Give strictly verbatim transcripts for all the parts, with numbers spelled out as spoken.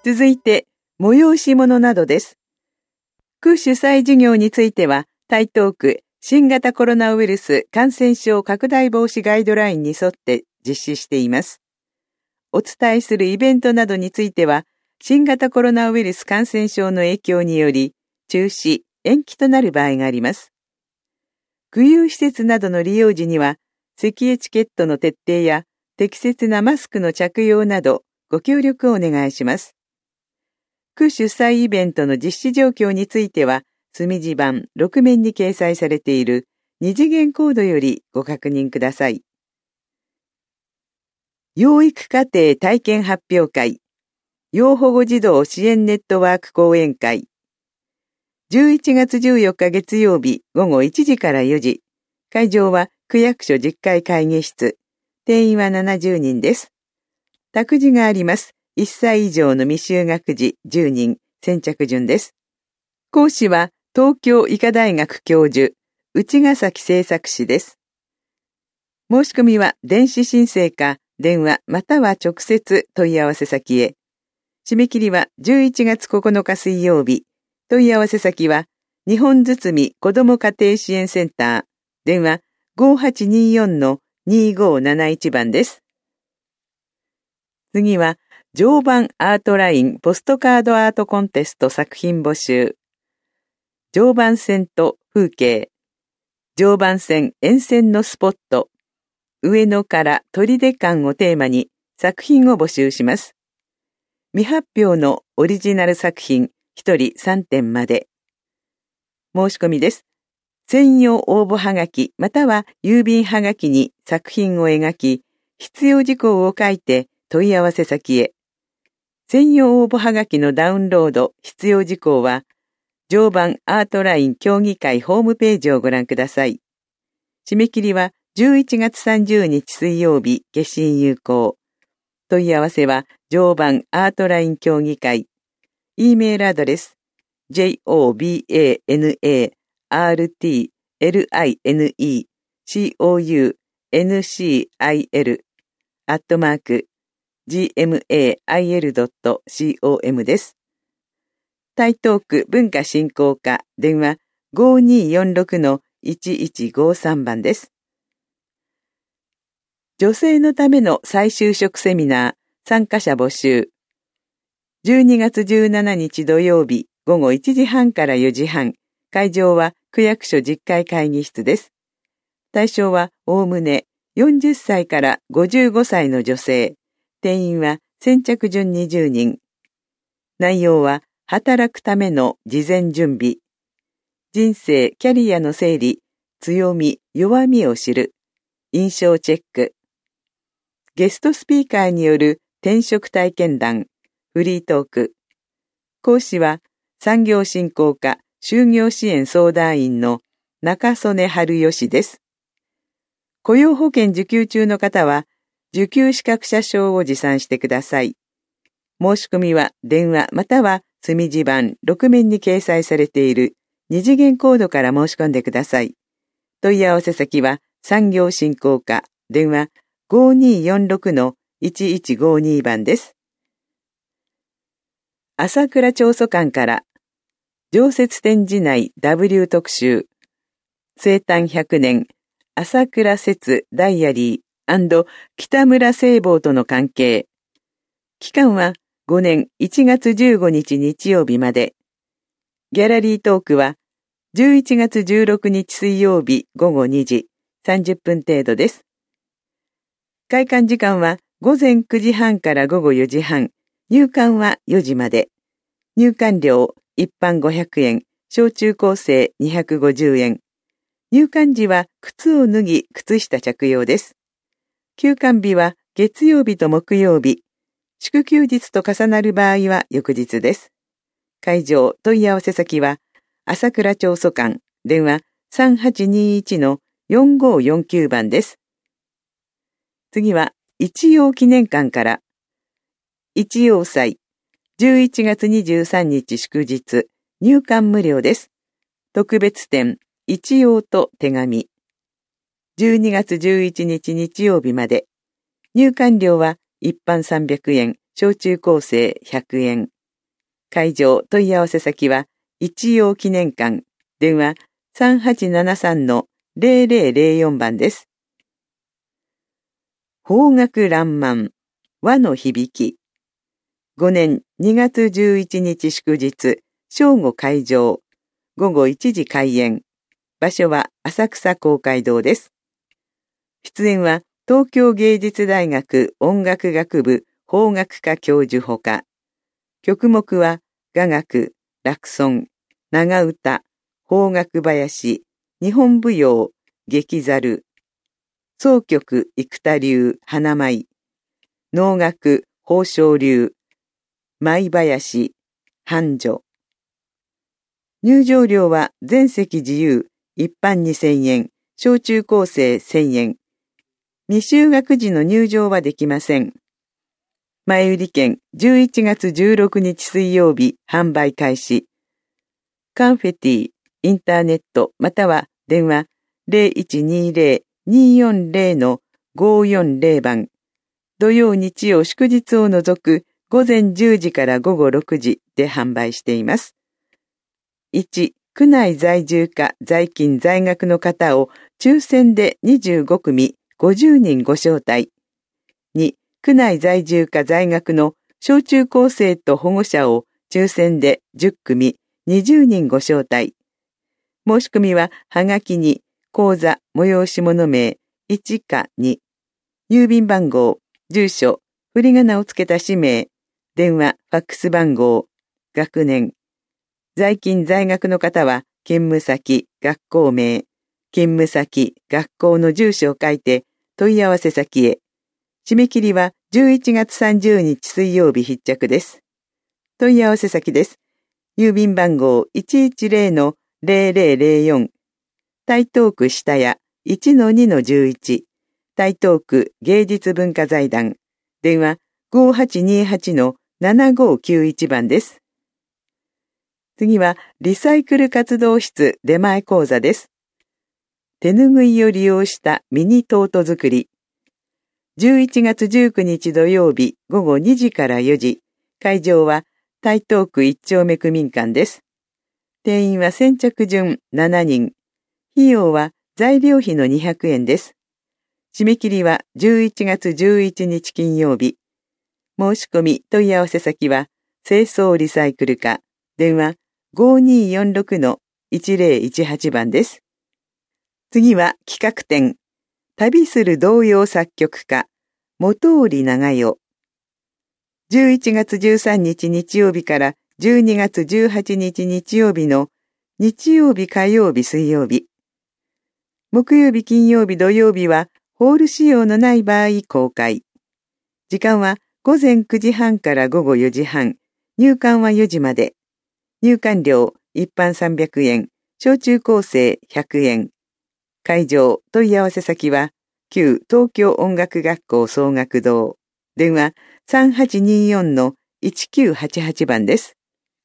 続いて、催し物などです。区主催事業については、台東区新型コロナウイルス感染症拡大防止ガイドラインに沿って実施しています。お伝えするイベントなどについては、新型コロナウイルス感染症の影響により、中止、延期となる場合があります。区有施設などの利用時には、席エチケットの徹底や適切なマスクの着用など、ご協力をお願いします。区主催イベントの実施状況については、墨字版ろく面に掲載されている二次元コードよりご確認ください。養育家庭体験発表会、要保護児童支援ネットワーク講演会。じゅういちがつじゅうよっか月曜日午後いちじからよじ。会場は区役所じゅっかい会議室。定員はななじゅうにんです。託児があります。いっさい以上の未就学児じゅうにん、先着順です。講師は東京医科大学教授、内ヶ崎製作士です。申し込みは電子申請か電話または直接問い合わせ先へ。締め切りはじゅういちがつここのか水曜日。問い合わせ先は日本堤子ども家庭支援センター。電話 ごはちによんのにごなないち 番です。次は常磐アートラインポストカードアートコンテスト作品募集。常磐線と風景。常磐線沿線のスポット。上野から砦間をテーマに作品を募集します。未発表のオリジナル作品ひとりさんてんまで。申し込みです。専用応募はがきまたは郵便はがきに作品を描き、必要事項を書いて問い合わせ先へ。専用応募はがきのダウンロード必要事項は、常磐アートライン協議会ホームページをご覧ください。締め切りはじゅういちがつさんじゅうにち水曜日消印有効。問い合わせは常磐アートライン協議会。E メールアドレス ジェイオービーエーエヌエーアールティーエルアイエヌイーシーオーユーエヌシーアイエル アットマーク ジーエムエーアイエルドットコム です。台東区文化振興課電話 ごにーよんろくのいちいちごさん 番です。女性のための再就職セミナー参加者募集。じゅうにがつじゅうしちにち土曜日午後いちじはんからよじはん。会場は区役所じゅっかい会議室です。対象はおおむねよんじゅっさいからごじゅうごさいの女性。定員は先着順にじゅうにん。内容は働くための事前準備。人生、キャリアの整理、強み、弱みを知る。印象チェック。ゲストスピーカーによる転職体験談、フリートーク。講師は産業振興課就業支援相談員の中曽根春義です。雇用保険受給中の方は受給資格者証を持参してください。申し込みは電話または墨字版ろく面に掲載されている二次元コードから申し込んでください。問い合わせ先は産業振興課電話 ごにーよんろくのいちいちごに 番です。朝倉長祖館から常設展示内 W 特集生誕ひゃくねん朝倉節ダイアリー&北村聖望との関係。期間はごねんいちがつじゅうごにち日曜日まで。ギャラリートークはじゅういちがつじゅうろくにち水曜日午後にじさんじゅっぷん程度です。開館時間はごぜんくじはんからごごよじはん。入館はよじまで。入館料一般ごひゃくえん、小中高生にひゃくごじゅうえん。入館時は靴を脱ぎ、靴下着用です。休館日は月曜日と木曜日。祝休日と重なる場合は翌日です。会場問い合わせ先は朝倉長祖館電話 さんはちにいちのよんごよんきゅう 番です。次は一葉記念館から一葉祭じゅういちがつにじゅうさんにち祝日入館無料です。特別展一葉と手紙じゅうにがつじゅういちにち日曜日まで。入館料は一般さんびゃくえん、 小中高生ひゃくえん。会場問い合わせ先は一葉記念館、電話 さんはちななさんのゼロゼロゼロよん 番です。邦楽らんまん、和の響き。ごねんにがつじゅういちにち祝日、正午会場、ごごいちじ開演。場所は浅草公会堂です。出演は東京芸術大学音楽学部邦楽科教授ほか、曲目は雅楽、落尊、長唄、邦楽囃子、日本舞踊、劇猿、箏曲生田流花舞、能楽宝生流、舞囃子、繁盛。入場料は全席自由、一般にせんえん、小中高生せんえん。未就学時の入場はできません。前売り券じゅういちがつじゅうろくにち水曜日販売開始。カンフェティ、インターネットまたは電話 ゼロいちにゼロ にーよんゼロ のごーよんゼロ 番。土曜日曜祝日を除く午前じゅうじから午後ろくじで販売しています。いち、区内在住か在勤在学の方を抽選でにじゅうごくみごじゅうにんご招待。に、区内在住か在学の小中高生と保護者を抽選でじゅっくみにじゅうにんご招待。申し込みははがきに口座催し物名いちかに、郵便番号、住所、振り仮名をつけた氏名、電話、ファックス番号、学年。在勤在学の方は勤務先、学校名、勤務先、学校の住所を書いて問い合わせ先へ。締め切りはじゅういちがつさんじゅうにち水曜日必着です。問い合わせ先です。郵便番号 いちいちゼロのゼロゼロゼロよん、台東区下谷 いちのにのじゅういち、台東区芸術文化財団、電話 ごーはちにーはちのななごーきゅういち 番です。次はリサイクル活動室出前講座です。手ぬぐいを利用したミニトート作り。じゅういちがつじゅうくにち土曜日ごごにじからよじ、会場は台東区一丁目区民館です。定員は先着順しちにん。費用は材料費のにひゃくえんです。締め切りはじゅういちがつじゅういちにち金曜日。申し込み問い合わせ先は清掃リサイクル課、電話 ごーにーよんろくのいちゼロいちはち 番です。次は企画展。旅する童謡作曲家、本織長代。じゅういちがつじゅうさんにち日曜日からじゅうにがつじゅうはちにち日曜日の日曜日、火曜日、水曜日。木曜日、金曜日、土曜日はホール仕様のない場合公開。時間はごぜんくじはんからごごよじはん。入館はよじまで。入館料一般さんびゃくえん、小中高生ひゃくえん。会場問い合わせ先は旧東京音楽学校総学堂。電話 さんはちにーよんのいちきゅうはちはち 番です。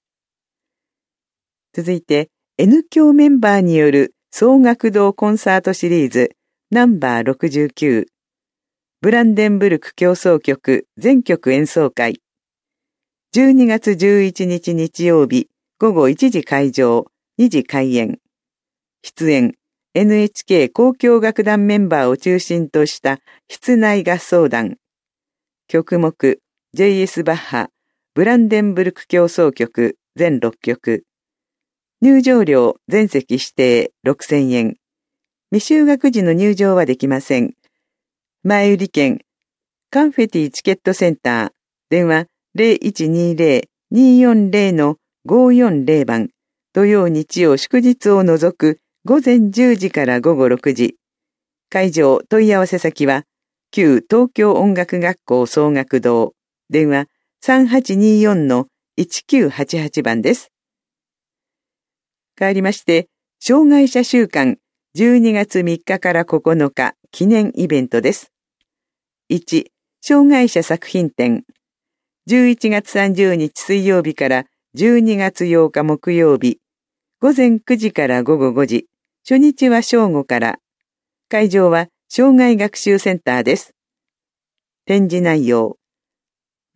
続いて N 響メンバーによる総学堂コンサートシリーズナンバーろくじゅうきゅう。ブランデンブルク協奏曲全曲演奏会。じゅうにがつじゅういちにち日曜日ごごいちじ会場、にじ開演。出演 エヌエイチケー 交響楽団メンバーを中心とした室内合奏団。曲目 ジェイエス バッハブランデンブルク協奏曲全ろっきょく。入場料全席指定ろくせんえん。未就学時の入場はできません。前売り券カンフェティチケットセンター電話 ゼロいちにゼロ にーよんゼロのごーよんゼロ 番。土曜日曜祝日を除くごぜんじゅうじからごごろくじ。会場問い合わせ先は旧東京音楽学校総学堂。電話 さんはちにーよんのいちきゅうはちはち 番です。変わりまして、障害者週間じゅうにがつみっかからここのか記念イベントです。いち、障害者作品展。じゅういちがつさんじゅうにち水曜日からじゅうにがつようか木曜日。ごぜんくじからごごごじ。初日は正午から。会場は障害学習センターです。展示内容。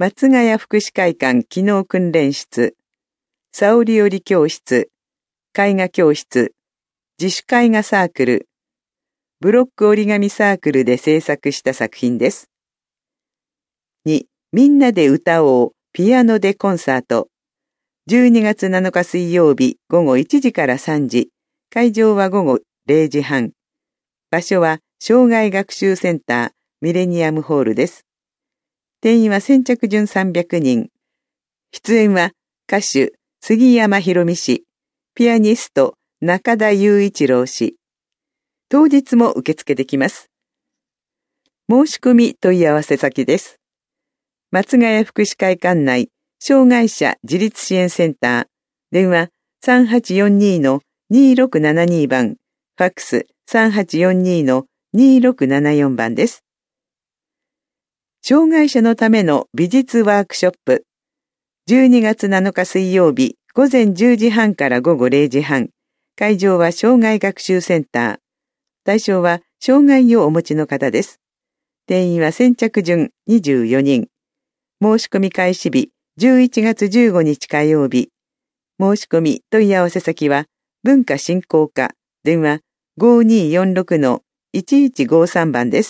松ヶ谷福祉会館機能訓練室、沙織織教室、絵画教室、自主絵画サークル、ブロック折り紙サークルで制作した作品です。に、みんなで歌おうピアノでコンサート。じゅうにがつなのか水曜日午後いちじからさんじ、会場は午後れいじはん。場所は障害学習センターミレニアムホールです。定員は先着順さんびゃくにん。出演は歌手杉山博美氏、ピアニスト中田雄一郎氏。当日も受付できます。申し込み問い合わせ先です。松ヶ谷福祉会館内障害者自立支援センター、電話 さんはちよんに のにろくななに 番、ファックス さんはちよんに のにろくななよん 番です。障害者のための美術ワークショップ。じゅうにがつなのか水曜日午前じゅうじはんから午後れいじはん。会場は障害学習センター。対象は障害をお持ちの方です。定員は先着順にじゅうよにん。申し込み開始日じゅういちがつじゅうごにち火曜日。申し込み問い合わせ先は文化振興課、電話 ごによんろくのいちいちごさん 番です。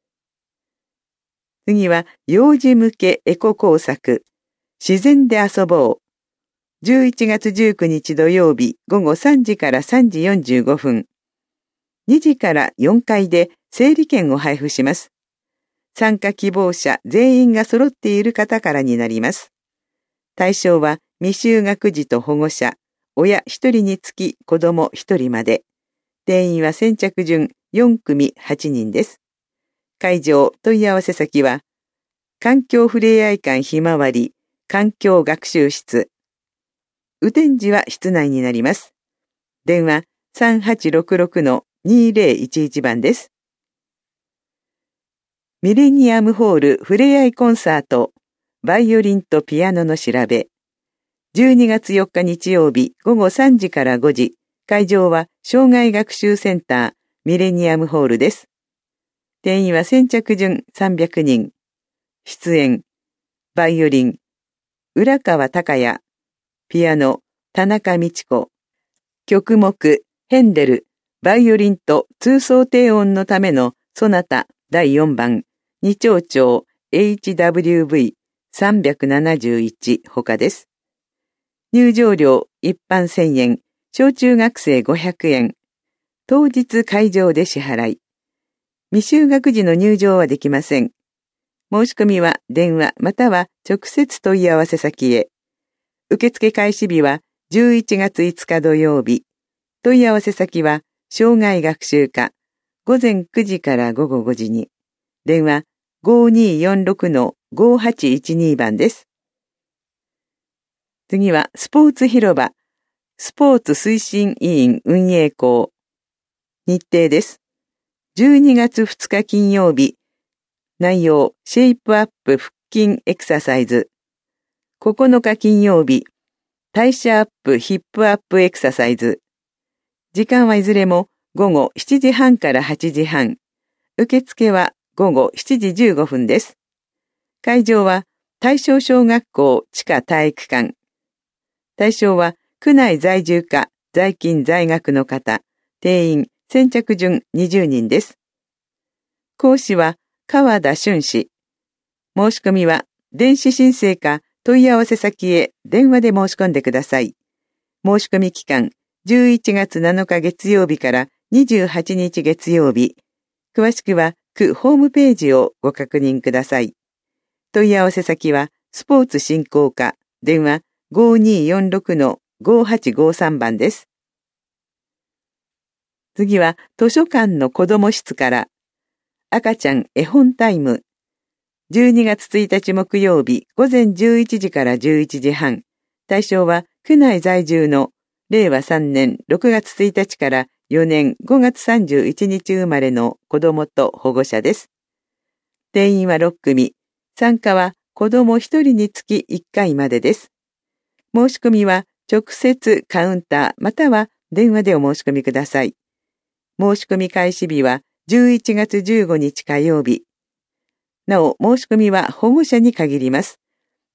次は幼児向けエコ工作、自然で遊ぼう。じゅういちがつじゅうくにち土曜日午後さんじからさんじよんじゅうごふん。にじからよんかいで整理券を配布します。参加希望者全員が揃っている方からになります。対象は未就学児と保護者、親ひとりにつき子供ひとりまで。定員は先着順よんくみはちにんです。会場問い合わせ先は、環境ふれあい館ひまわり環境学習室。雨天時は室内になります。電話 さんはちろくろくのにぜろいちいち 番です。ミレニアムホールふれあいコンサート、バイオリンとピアノの調べ。じゅうにがつよっか日曜日午後さんじからごじ、会場は障害学習センターミレニアムホールです。定員は先着順さんびゃくにん。出演、バイオリン、浦川隆也、ピアノ、田中道子。曲目、ヘンデル、バイオリンと通奏低音のためのソナタだいよんばん、二丁調 エイチダブリューブイさんびゃくななじゅういち 他です。入場料一般せんえん、小中学生ごひゃくえん。当日会場で支払い。未就学時の入場はできません。申し込みは電話または直接問い合わせ先へ。受付開始日はじゅういちがついつか土曜日。問い合わせ先は障害学習課。午前くじから午後ごじに。電話 ごによんろくのごはちいちに 番です。次はスポーツ広場。スポーツ推進委員運営校。日程です。じゅうにがつふつか金曜日。内容、シェイプアップ腹筋エクササイズ。ここのか金曜日。代謝アップヒップアップエクササイズ。時間はいずれも午後しちじはんからはちじはん。受付は午後しちじじゅうごふんです。会場は大正小学校地下体育館。対象は区内在住か在勤在学の方。定員先着順にじゅうにんです。講師は川田俊氏。申し込みは電子申請か問い合わせ先へ電話で申し込んでください。申し込み期間じゅういちがつなのか月曜日からにじゅうはちにち月曜日。詳しくは区ホームページをご確認ください。問い合わせ先はスポーツ振興課電話 ごによんろくのごはちごさん 番です。次は図書館の子ども室から赤ちゃん絵本タイム。じゅうにがつついたち木曜日午前じゅういちじからじゅういちじはん。対象は区内在住のれいわさんねんろくがつついたちからよねんごがつさんじゅういちにち生まれの子どもと保護者です。定員はろっくみ。参加は子どもひとりにつきいっかいまでです。申し込みは直接カウンターまたは電話でお申し込みください。申し込み開始日はじゅういちがつじゅうごにち火曜日。なお、申し込みは保護者に限ります。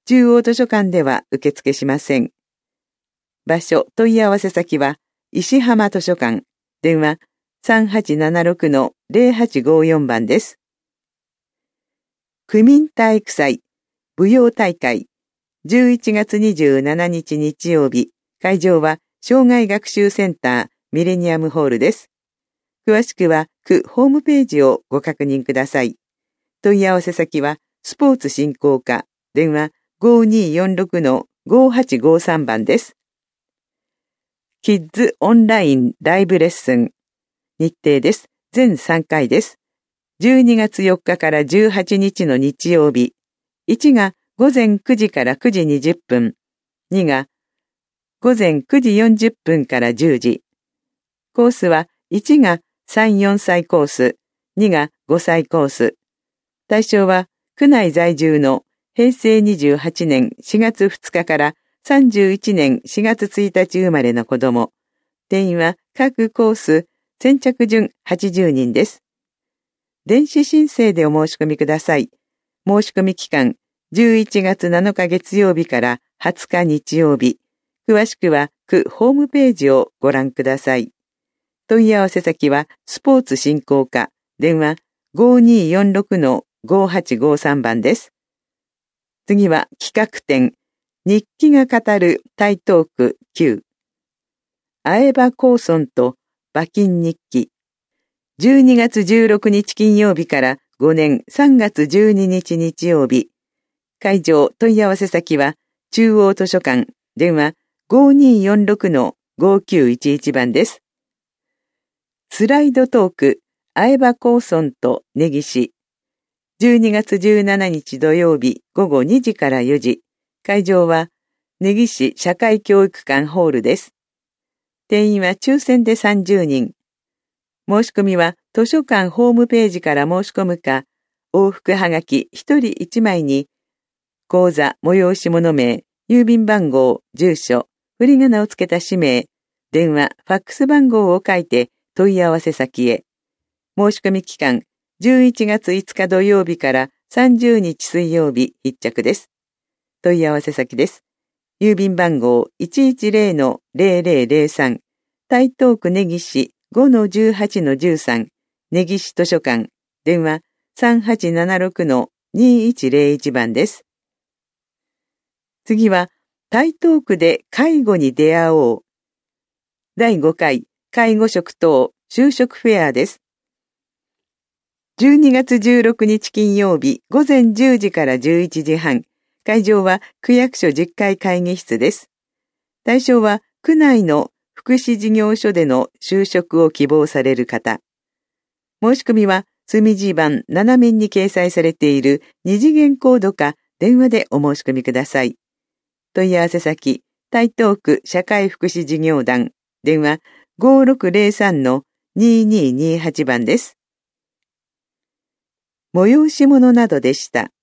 中央図書館では受付しません。場所、問い合わせ先は、石浜図書館、電話 さんはちななろくのゼロはちごよん 番です。区民体育祭、舞踊大会、じゅういちがつにじゅうしちにち日曜日、会場は障害学習センターミレニアムホールです。詳しくは区ホームページをご確認ください。問い合わせ先はスポーツ振興課、電話 ごにーよんろくのごはちごさん 番です。キッズオンラインライブレッスン。日程です。全さんかいです。じゅうにがつよっかからじゅうはちにちの日曜日。いちがごぜんくじからくじにじゅっぷん。にがごぜんくじよんじゅっぷんからじゅうじ。コースはいちがさん、よんさいコース。にがごさいコース。対象は区内在住のへいせいにじゅうはちねんしがつふつかからさんじゅういちねんしがつついたち生まれの子供。定員は各コース先着順はちじゅうにんです。電子申請でお申し込みください。申し込み期間じゅういちがつなのか月曜日からはつか日曜日。詳しくは区ホームページをご覧ください。問い合わせ先はスポーツ振興課、電話 ごにーよんろくのごはちごさん 番です。次は企画展、日記が語る台東区きゅう。相葉光村と馬琴日記。じゅうにがつじゅうろくにち金曜日からごねんさんがつじゅうににち日曜日。会場問い合わせ先は中央図書館、電話 ごにーよんろくのごきゅういちいち 番です。スライドトーク、相葉光村と根岸。じゅうにがつじゅうしちにち土曜日ごごにじからよじ。会場は根岸社会教育館ホールです。定員は抽選でさんじゅうにん。申し込みは図書館ホームページから申し込むか、往復はがきひとりいちまいに、講座、催し物名、郵便番号、住所、振り仮名をつけた氏名、電話、ファックス番号を書いて問い合わせ先へ。申し込み期間、じゅういちがついつか土曜日からさんじゅうにち水曜日必着です。問い合わせ先です。郵便番号 いちいちゼロのゼロゼロゼロさん、台東区根岸 ごのじゅうはちのじゅうさん、根岸図書館、電話 さんはちななろくのにいちゼロいち 番です。次は、台東区で介護に出会おう。だいごかい介護職等就職フェアです。じゅうにがつじゅうろくにち金曜日ごぜんじゅうじからじゅういちじはん。会場は区役所じゅっかい会議室です。対象は区内の福祉事業所での就職を希望される方。申し込みは隅地版なな面に掲載されている二次元コードか電話でお申し込みください。問い合わせ先、台東区社会福祉事業団、電話 ごろくゼロさんのににーにーはち 番です。催し物などでした。